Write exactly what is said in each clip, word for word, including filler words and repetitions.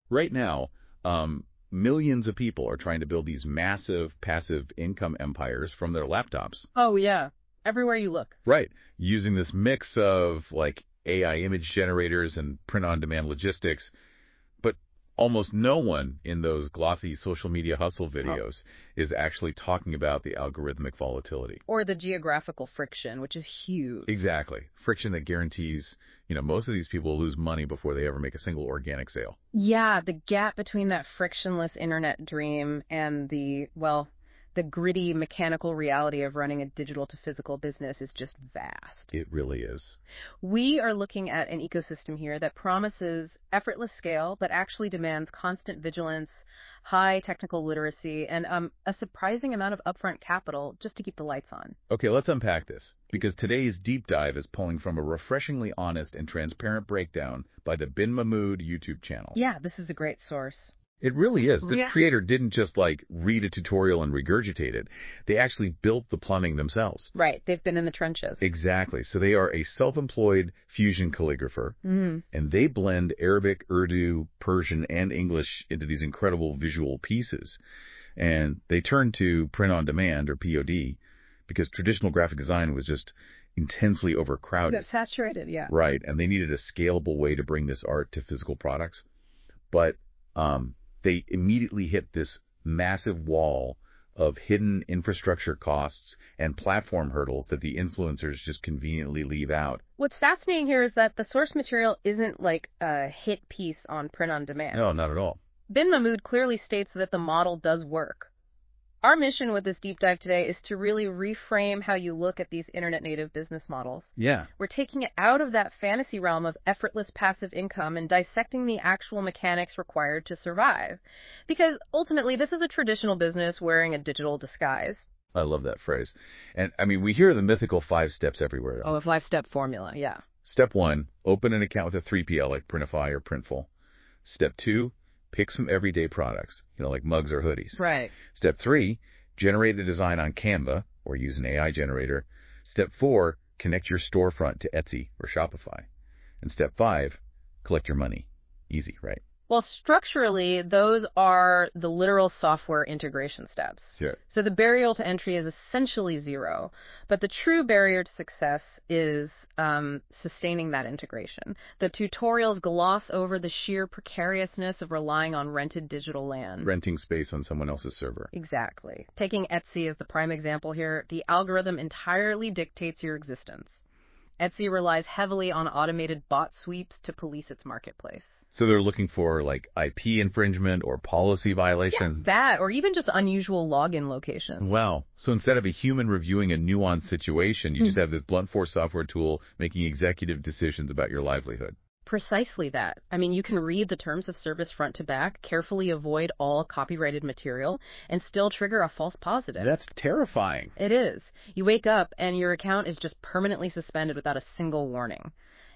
Right now, um, millions of people are trying to build these massive passive income empires from their laptops. Oh, yeah. Everywhere you look. Right. Using this mix of like A I image generators and print-on-demand logistics. But almost no one in those glossy social media hustle videos is actually talking about the algorithmic volatility. Or the geographical friction, which is huge. Exactly. Friction that guarantees, you know, most of these people will lose money before they ever make a single organic sale. Yeah, the gap between that frictionless internet dream and the, well, the gritty mechanical reality of running a digital to physical business is just vast. It really is. We are looking at an ecosystem here that promises effortless scale, but actually demands constant vigilance, high technical literacy, and um, a surprising amount of upfront capital just to keep the lights on. Okay, let's unpack this, because today's deep dive is pulling from a refreshingly honest and transparent breakdown by the Bin Mahmood YouTube channel. Yeah, this is a great source. It really is. This Yeah. creator didn't just, like, read a tutorial and regurgitate it. They actually built the plumbing themselves. Right, they've been in the trenches. Exactly. So they are a self-employed fusion calligrapher, Mm. and they blend Arabic, Urdu, Persian, and English into these incredible visual pieces. And they turned to print-on-demand, or P O D, because traditional graphic design was just intensely overcrowded. That's saturated, yeah. Right, and they needed a scalable way to bring this art to physical products. But um, they immediately hit this massive wall of hidden infrastructure costs and platform hurdles that the influencers just conveniently leave out. What's fascinating here is that the source material isn't like a hit piece on print on demand. No, not at all. Bin Mahmood clearly states that the model does work. Our mission with this deep dive today is to really reframe how you look at these internet-native business models. Yeah. We're taking it out of that fantasy realm of effortless passive income and dissecting the actual mechanics required to survive. Because ultimately, this is a traditional business wearing a digital disguise. I love that phrase. And, I mean, we hear the mythical five steps everywhere. Oh, a five-step formula, yeah. Step one, open an account with a three P L like Printify or Printful. Step two, pick some everyday products, you know, like mugs or hoodies. Right. Step three, generate a design on Canva or use an A I generator. Step four, connect your storefront to Etsy or Shopify. And step five, collect your money. Easy, right? Well, structurally, those are the literal software integration steps. Sure. So the barrier to entry is essentially zero, but the true barrier to success is um, sustaining that integration. The tutorials gloss over the sheer precariousness of relying on rented digital land. Renting space on someone else's server. Exactly. Taking Etsy as the prime example here, the algorithm entirely dictates your existence. Etsy relies heavily on automated bot sweeps to police its marketplace. So they're looking for, like, I P infringement or policy violation? Yeah, that, or even just unusual login locations. Wow. So instead of a human reviewing a nuanced situation, you just have this blunt force software tool making executive decisions about your livelihood. Precisely that. I mean, you can read the terms of service front to back, carefully avoid all copyrighted material, and still trigger a false positive. That's terrifying. It is. You wake up and your account is just permanently suspended without a single warning.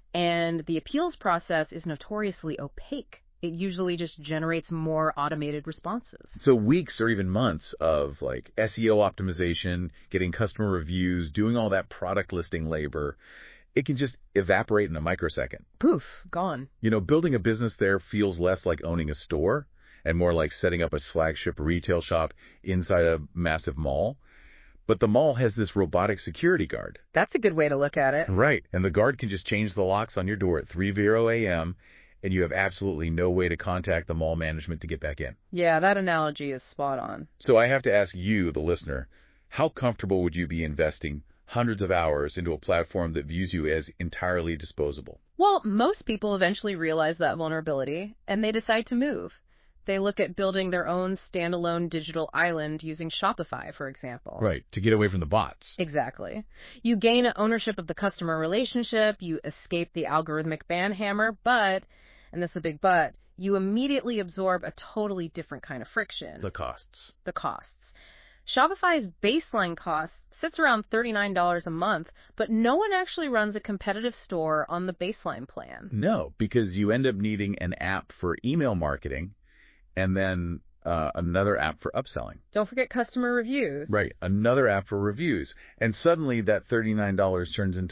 And the appeals process is notoriously opaque. It usually just generates more automated responses. So weeks or even months of, like, S E O optimization, getting customer reviews, doing all that product listing labor, it can just evaporate in a microsecond. Poof, gone. You know, building a business there feels less like owning a store and more like setting up a flagship retail shop inside a massive mall. But the mall has this robotic security guard. That's a good way to look at it. Right. And the guard can just change the locks on your door at three a.m., and you have absolutely no way to contact the mall management to get back in. Yeah, that analogy is spot on. So I have to ask you, the listener, how comfortable would you be investing hundreds of hours into a platform that views you as entirely disposable? Well, most people eventually realize that vulnerability, and they decide to move. They look at building their own standalone digital island using Shopify, for example. Right, to get away from the bots. Exactly. You gain ownership of the customer relationship, you escape the algorithmic banhammer, but, and this is a big but, you immediately absorb a totally different kind of friction. The costs. The costs. Shopify's baseline cost sits around thirty-nine dollars a month, but no one actually runs a competitive store on the baseline plan. No, because you end up needing an app for email marketing, and then uh, another app for upselling. Don't forget customer reviews. Right, another app for reviews. And suddenly that thirty-nine dollars turns into like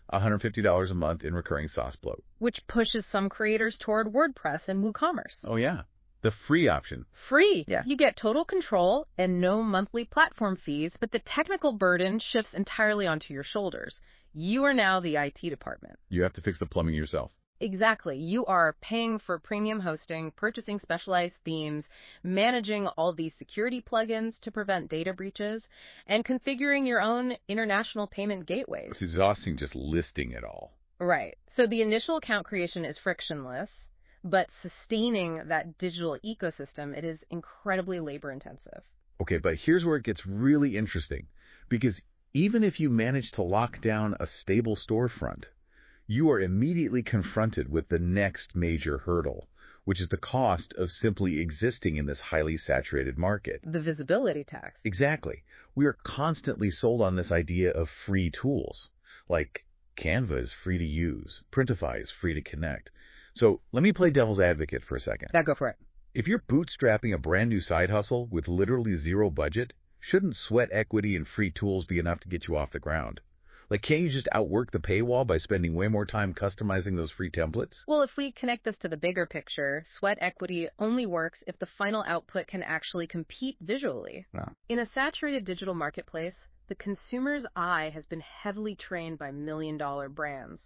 one hundred fifty dollars a month in recurring S A S bloat. Which pushes some creators toward WordPress and WooCommerce. Oh, yeah. The free option. Free. Yeah. You get total control and no monthly platform fees, but the technical burden shifts entirely onto your shoulders. You are now the I T department. You have to fix the plumbing yourself. Exactly. You are paying for premium hosting, purchasing specialized themes, managing all these security plugins to prevent data breaches, and configuring your own international payment gateways. It's exhausting just listing it all. Right. So the initial account creation is frictionless, but sustaining that digital ecosystem, it is incredibly labor intensive. Okay, but here's where it gets really interesting, because even if you manage to lock down a stable storefront, you are immediately confronted with the next major hurdle, which is the cost of simply existing in this highly saturated market. The visibility tax. Exactly. We are constantly sold on this idea of free tools, like Canva is free to use, Printify is free to connect. So let me play devil's advocate for a second. Yeah, go for it. If you're bootstrapping a brand new side hustle with literally zero budget, shouldn't sweat equity and free tools be enough to get you off the ground? Like, can't you just outwork the paywall by spending way more time customizing those free templates? Well, if we connect this to the bigger picture, sweat equity only works if the final output can actually compete visually. No. In a saturated digital marketplace, the consumer's eye has been heavily trained by million-dollar brands.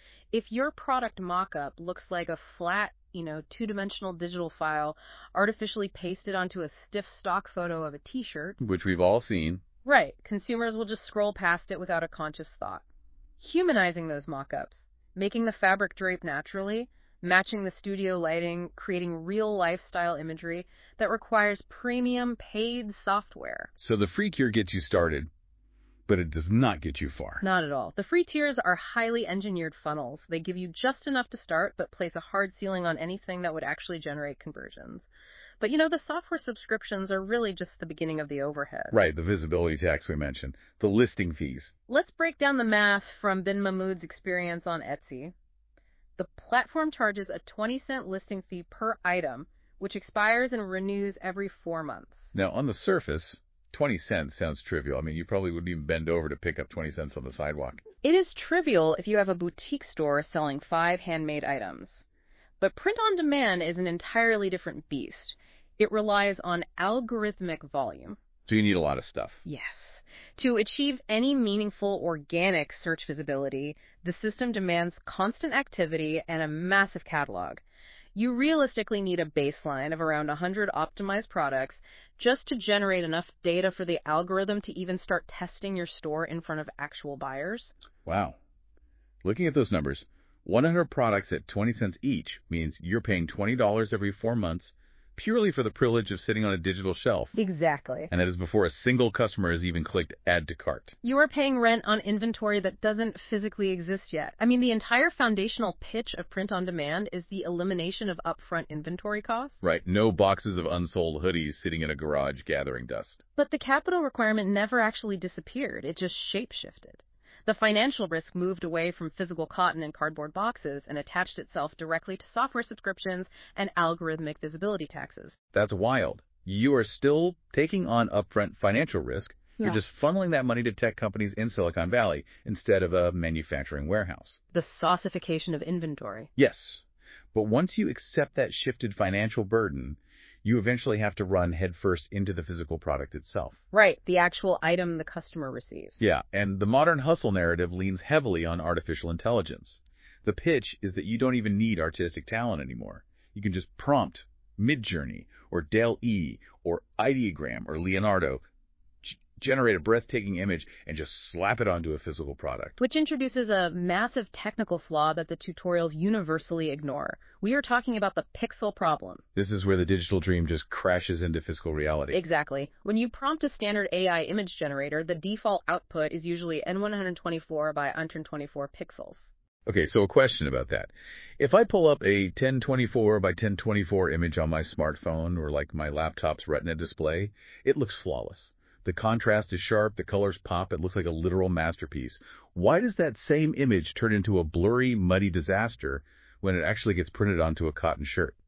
If your product mock-up looks like a flat, you know, two-dimensional digital file artificially pasted onto a stiff stock photo of a t-shirt, Which we've all seen. right, consumers will just scroll past it without a conscious thought. Humanizing those mock-ups, making the fabric drape naturally, matching the studio lighting, creating real lifestyle imagery that requires premium paid software. So the free cure gets you started, but it does not get you far. Not at all. The free tiers are highly engineered funnels. They give you just enough to start, but place a hard ceiling on anything that would actually generate conversions. But, you know, the software subscriptions are really just the beginning of the overhead. Right, the visibility tax we mentioned, the listing fees. Let's break down the math from Bin Mahmood's experience on Etsy. The platform charges a twenty cent listing fee per item, which expires and renews every four months. Now, on the surface, twenty cents sounds trivial. I mean, you probably wouldn't even bend over to pick up twenty cents on the sidewalk. It is trivial if you have a boutique store selling five handmade items. But print on demand is an entirely different beast. It relies on algorithmic volume. So you need a lot of stuff. Yes. To achieve any meaningful organic search visibility, the system demands constant activity and a massive catalog. You realistically need a baseline of around one hundred optimized products just to generate enough data for the algorithm to even start testing your store in front of actual buyers. Wow. Looking at those numbers, one hundred products at twenty cents each means you're paying twenty dollars every four months purely for the privilege of sitting on a digital shelf. Exactly. And that is before a single customer has even clicked add to cart. You are paying rent on inventory that doesn't physically exist yet. I mean, the entire foundational pitch of print on demand is the elimination of upfront inventory costs. Right. No boxes of unsold hoodies sitting in a garage gathering dust. But the capital requirement never actually disappeared. It just shape-shifted. The financial risk moved away from physical cotton and cardboard boxes and attached itself directly to software subscriptions and algorithmic visibility taxes. That's wild. You are still taking on upfront financial risk. Yeah. You're just funneling that money to tech companies in Silicon Valley instead of a manufacturing warehouse. The saucification of inventory. Yes. But once you accept that shifted financial burden, you eventually have to run headfirst into the physical product itself. Right, the actual item the customer receives. Yeah, and the modern hustle narrative leans heavily on artificial intelligence. The pitch is that you don't even need artistic talent anymore. You can just prompt Midjourney or Dall-E or Ideogram or Leonardo, g- generate a breathtaking image, and just slap it onto a physical product. Which introduces a massive technical flaw that the tutorials universally ignore. We are talking about the pixel problem. This is where the digital dream just crashes into physical reality. Exactly. When you prompt a standard A I image generator, the default output is usually N one twenty-four by one twenty-four pixels. Okay, so a question about that. If I pull up a ten twenty-four by ten twenty-four image on my smartphone or like my laptop's Retina display, it looks flawless. The contrast is sharp, the colors pop, it looks like a literal masterpiece. Why does that same image turn into a blurry, muddy disaster when it actually gets printed onto a cotton shirt?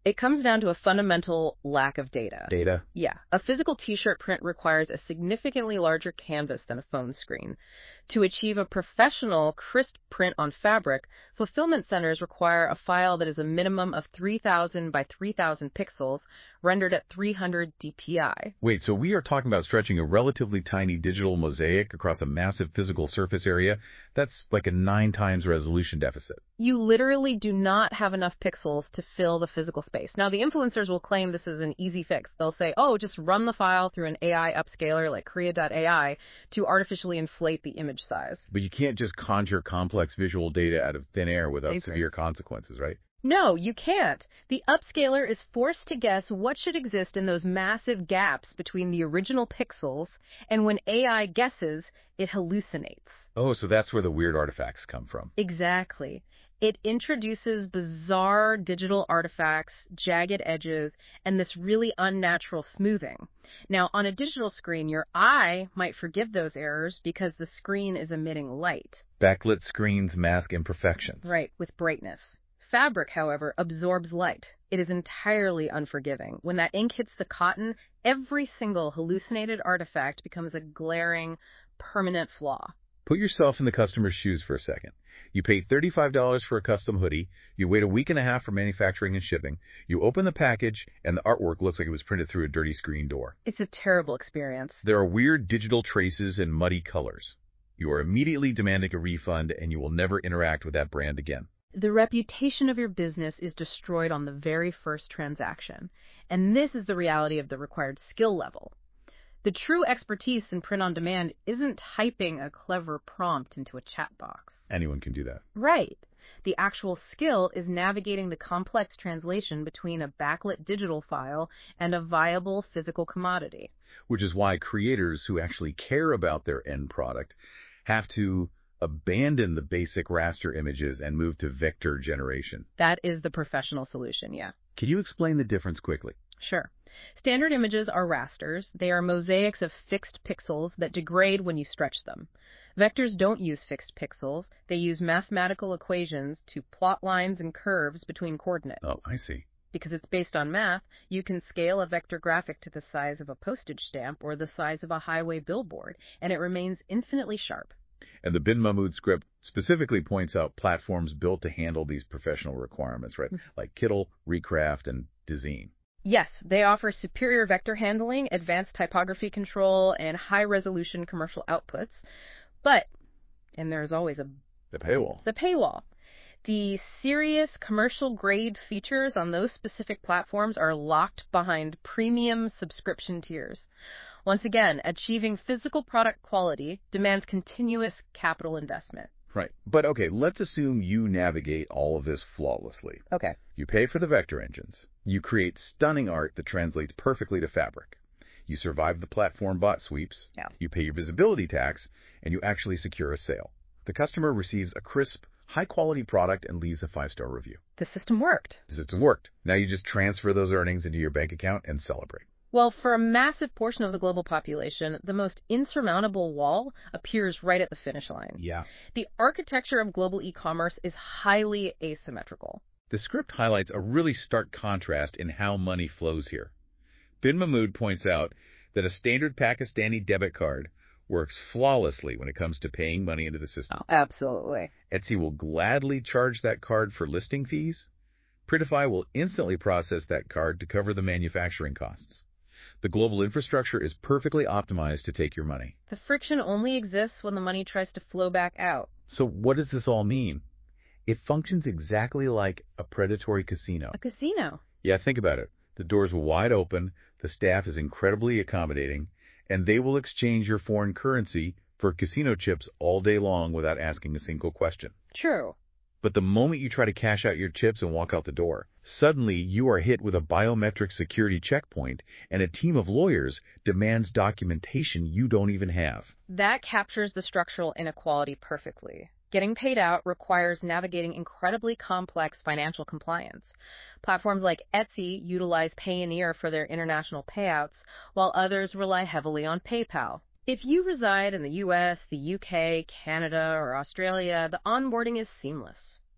It comes down to a fundamental lack of data. Data? Yeah, a physical t-shirt print requires a significantly larger canvas than a phone screen. To achieve a professional, crisp print on fabric, fulfillment centers require a file that is a minimum of three thousand by three thousand pixels, rendered at three hundred D P I. Wait, so we are talking about stretching a relatively tiny digital mosaic across a massive physical surface area? That's like a nine times resolution deficit. You literally do not have enough pixels to fill the physical space. Now, the influencers will claim this is an easy fix. They'll say, oh, just run the file through an A I upscaler like Krea dot A I to artificially inflate the image size. But you can't just conjure complex visual data out of thin air without Paper. severe consequences, right? No, you can't. The upscaler is forced to guess what should exist in those massive gaps between the original pixels, and when A I guesses, it hallucinates. Oh, so that's where the weird artifacts come from. Exactly. It introduces bizarre digital artifacts, jagged edges, and this really unnatural smoothing. Now, on a digital screen, your eye might forgive those errors because the screen is emitting light. Backlit screens mask imperfections. Right, with brightness. Fabric, however, absorbs light. It is entirely unforgiving. When that ink hits the cotton, every single hallucinated artifact becomes a glaring, permanent flaw. Put yourself in the customer's shoes for a second. You pay thirty-five dollars for a custom hoodie, you wait a week and a half for manufacturing and shipping, you open the package, and the artwork looks like it was printed through a dirty screen door. It's a terrible experience. There are weird digital traces and muddy colors. You are immediately demanding a refund, and you will never interact with that brand again. The reputation of your business is destroyed on the very first transaction, and this is the reality of the required skill level. The true expertise in print on demand isn't typing a clever prompt into a chat box. Anyone can do that. Right. The actual skill is navigating the complex translation between a backlit digital file and a viable physical commodity. Which is why creators who actually care about their end product have to abandon the basic raster images and move to vector generation. That is the professional solution, yeah. Can you explain the difference quickly? Sure. Standard images are rasters. They are mosaics of fixed pixels that degrade when you stretch them. Vectors don't use fixed pixels. They use mathematical equations to plot lines and curves between coordinates. Oh, I see. Because it's based on math, you can scale a vector graphic to the size of a postage stamp or the size of a highway billboard, and it remains infinitely sharp. And the Bin Mahmood script specifically points out platforms built to handle these professional requirements, right? Like Kittl, Recraft, and Dezeen. Yes, they offer superior vector handling, advanced typography control, and high-resolution commercial outputs. But, and there's always a... The paywall. The paywall. The serious commercial-grade features on those specific platforms are locked behind premium subscription tiers. Once again, achieving physical product quality demands continuous capital investment. Right. But okay, let's assume you navigate all of this flawlessly. Okay. You pay for the vector engines. You create stunning art that translates perfectly to fabric. You survive the platform bot sweeps. Yeah. You pay your visibility tax, and you actually secure a sale. The customer receives a crisp, high-quality product and leaves a five-star review. The system worked. The system worked. Now you just transfer those earnings into your bank account and celebrate. Well, for a massive portion of the global population, the most insurmountable wall appears right at the finish line. Yeah. The architecture of global e-commerce is highly asymmetrical. The script highlights a really stark contrast in how money flows here. Bin Mahmood points out that a standard Pakistani debit card works flawlessly when it comes to paying money into the system. Oh, absolutely. Etsy will gladly charge that card for listing fees. Printify will instantly process that card to cover the manufacturing costs. The global infrastructure is perfectly optimized to take your money. The friction only exists when the money tries to flow back out. So what does this all mean? It functions exactly like a predatory casino. A casino. Yeah, think about it. The doors are wide open, the staff is incredibly accommodating, and they will exchange your foreign currency for casino chips all day long without asking a single question. True. But the moment you try to cash out your chips and walk out the door, suddenly you are hit with a biometric security checkpoint, and a team of lawyers demands documentation you don't even have. That captures the structural inequality perfectly. Getting paid out requires navigating incredibly complex financial compliance. Platforms like Etsy utilize Payoneer for their international payouts, while others rely heavily on PayPal. If you reside in the U S, the U K, Canada, or Australia, the onboarding is seamless.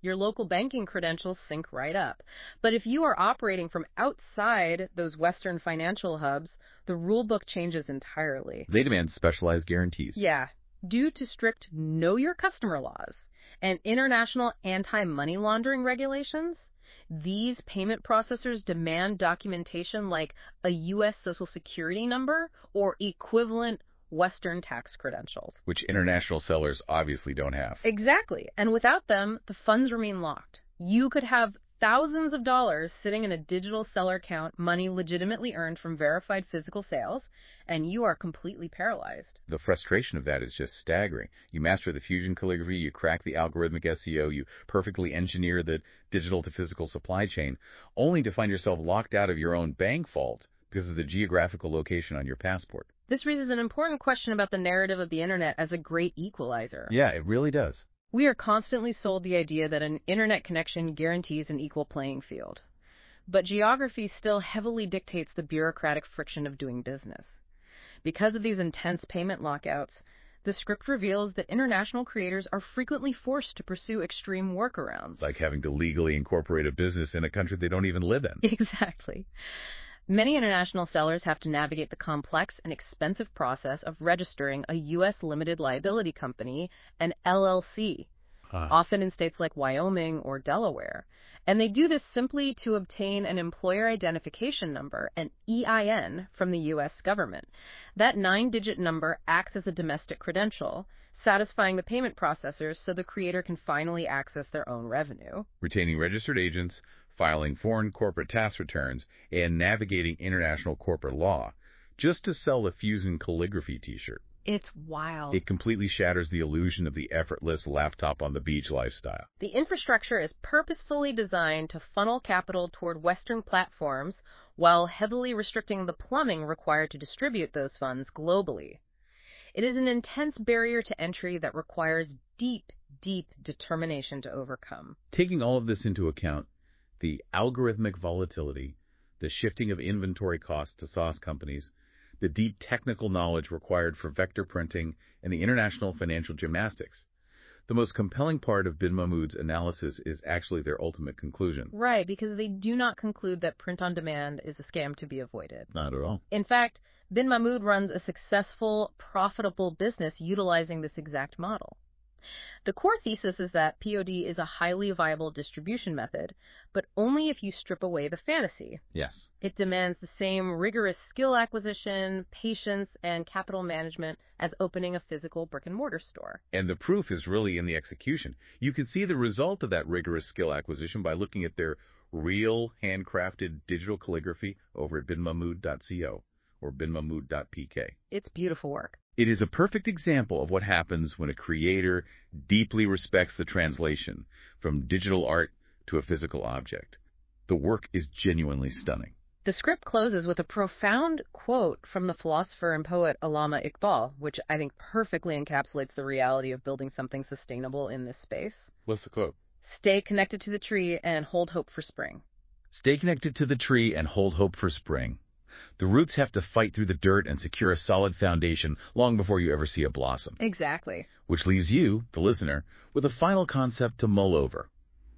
Your local banking credentials sync right up. But if you are operating from outside those Western financial hubs, the rulebook changes entirely. They demand specialized guarantees. Yeah, due to strict know your customer laws and international anti-money laundering regulations, these payment processors demand documentation like a U S Social Security number or equivalent Western tax credentials. Which international sellers obviously don't have. Exactly. And without them, the funds remain locked. You could have thousands of dollars sitting in a digital seller account, money legitimately earned from verified physical sales, and you are completely paralyzed. The frustration of that is just staggering. You master the fusion calligraphy, you crack the algorithmic S E O, you perfectly engineer the digital to physical supply chain, only to find yourself locked out of your own bank vault because of the geographical location on your passport. This raises an important question about the narrative of the internet as a great equalizer. Yeah, it really does. We are constantly sold the idea that an internet connection guarantees an equal playing field. But geography still heavily dictates the bureaucratic friction of doing business. Because of these intense payment lockouts, the script reveals that international creators are frequently forced to pursue extreme workarounds. Like having to legally incorporate a business in a country they don't even live in. Exactly. Many international sellers have to navigate the complex and expensive process of registering a U S limited liability company, an L L C, huh. often in states like Wyoming or Delaware. And they do this simply to obtain an employer identification number, an E I N, from the U S government. That nine-digit number acts as a domestic credential, satisfying the payment processors so the creator can finally access their own revenue. Retaining registered agents, filing foreign corporate tax returns, and navigating international corporate law, just to sell the Fusion Calligraphy t-shirt. It's wild. It completely shatters the illusion of the effortless laptop on the beach lifestyle. The infrastructure is purposefully designed to funnel capital toward Western platforms while heavily restricting the plumbing required to distribute those funds globally. It is an intense barrier to entry that requires deep, deep determination to overcome. Taking all of this into account, the algorithmic volatility, the shifting of inventory costs to SaaS companies, the deep technical knowledge required for vector printing, and the international financial gymnastics. The most compelling part of Bin Mahmood's analysis is actually their ultimate conclusion. Right, because they do not conclude that print on demand is a scam to be avoided. Not at all. In fact, Bin Mahmood runs a successful, profitable business utilizing this exact model. The core thesis is that P O D is a highly viable distribution method, but only if you strip away the fantasy. Yes. It demands the same rigorous skill acquisition, patience, and capital management as opening a physical brick-and-mortar store. And the proof is really in the execution. You can see the result of that rigorous skill acquisition by looking at their real handcrafted digital calligraphy over at bin mahmood dot co or bin mahmood dot p k. It's beautiful work. It is a perfect example of what happens when a creator deeply respects the translation from digital art to a physical object. The work is genuinely stunning. The script closes with a profound quote from the philosopher and poet Allama Iqbal, which I think perfectly encapsulates the reality of building something sustainable in this space. What's the quote? Stay connected to the tree and hold hope for spring. Stay connected to the tree and hold hope for spring. The roots have to fight through the dirt and secure a solid foundation long before you ever see a blossom. Exactly. Which leaves you, the listener, with a final concept to mull over.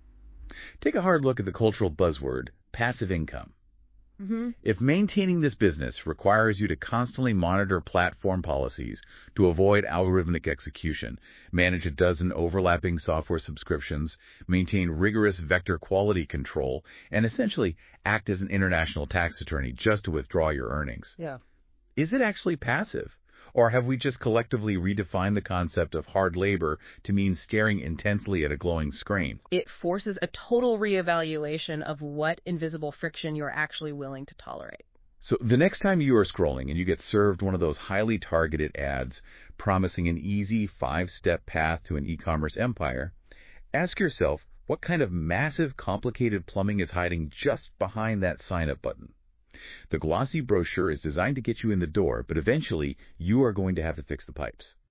Take a hard look at the cultural buzzword, passive income. Mm-hmm. If maintaining this business requires you to constantly monitor platform policies to avoid algorithmic execution, manage a dozen overlapping software subscriptions, maintain rigorous vector quality control, and essentially act as an international tax attorney just to withdraw your earnings, yeah. Is it actually passive? Or have we just collectively redefined the concept of hard labor to mean staring intensely at a glowing screen? It forces a total reevaluation of what invisible friction you're actually willing to tolerate. So the next time you are scrolling and you get served one of those highly targeted ads promising an easy five-step path to an e-commerce empire, ask yourself what kind of massive, complicated plumbing is hiding just behind that sign-up button. The glossy brochure is designed to get you in the door, but eventually you are going to have to fix the pipes.